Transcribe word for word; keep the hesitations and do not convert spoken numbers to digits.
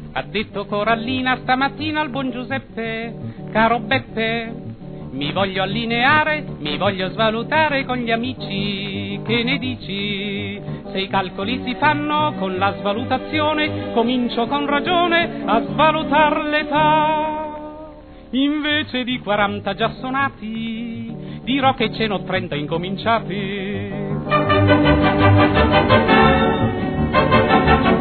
Ha detto Corallina stamattina al buon Giuseppe: caro Beppe, mi voglio allineare, mi voglio svalutare con gli amici, che ne dici? Se i calcoli si fanno con la svalutazione, comincio con ragione a svalutar l'età. Invece di quaranta già sonati, dirò che ce n'ho trenta incominciati.